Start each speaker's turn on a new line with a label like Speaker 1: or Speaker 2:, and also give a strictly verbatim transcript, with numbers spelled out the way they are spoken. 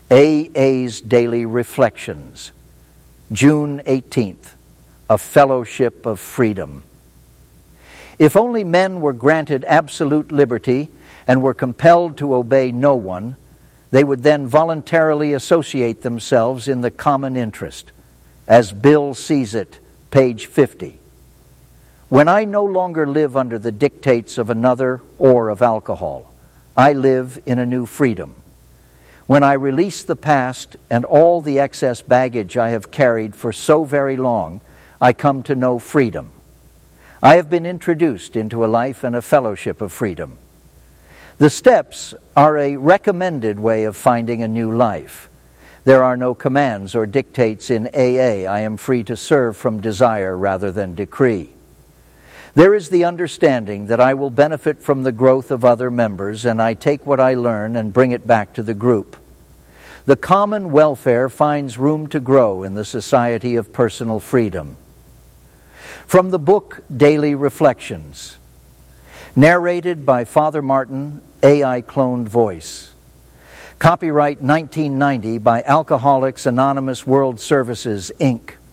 Speaker 1: A A's Daily Reflections, June eighteenth, A Fellowship of Freedom. If only men were granted absolute liberty and were compelled to obey no one, they would then voluntarily associate themselves in the common interest, as Bill sees it, page fifty. When I no longer live under the dictates of another or of alcohol, I live in a new freedom. When I release the past and all the excess baggage I have carried for so very long, I come to know freedom. I have been introduced into a life and a fellowship of freedom. The steps are a recommended way of finding a new life. There are no commands or dictates in A A. I am free to serve from desire rather than decree. There is the understanding that I will benefit from the growth of other members, and I take what I learn and bring it back to the group. The common welfare finds room to grow in the society of personal freedom. From the book Daily Reflections, narrated by Father Martin, A I cloned voice. Copyright nineteen ninety by Alcoholics Anonymous World Services, Incorporated